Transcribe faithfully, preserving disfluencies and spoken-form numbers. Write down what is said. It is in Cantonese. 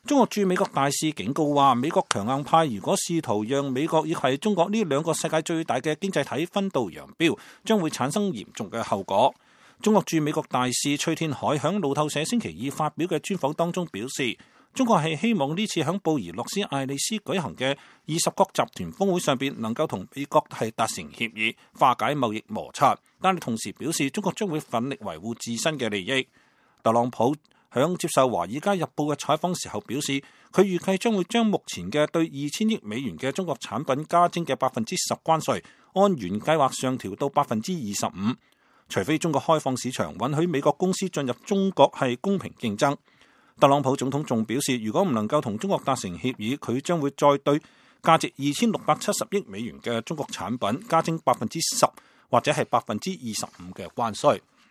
中國駐美國大使警告話，美國強硬派如果試圖讓美國以及中國呢兩個世界最大嘅經濟體分道揚鑣，將會產生嚴重嘅後果。中國駐美國大使崔天凱響路透社星期二發表嘅專訪當中表示，中國係希望呢次響布宜諾斯艾利斯舉行嘅二十國集團峰會上邊能夠同美國係達成協議，化解貿易摩擦，但係同時表示中國將會奮力維護自身嘅利益。特朗普響接受《華爾街日報》嘅採訪時候表示，佢預計將會將目前嘅對二千億美元嘅中國產品加徵嘅百分之十關稅，按原計劃上調到百分之二十五，除非中國開放市場，允許美國公司進入中國係公平競爭。特朗普總統仲表示，如果唔能夠同中國達成協議，佢將會再對價值二千六百七十億美元嘅中國產品加徵百分之十或者係百分之二十五嘅關稅。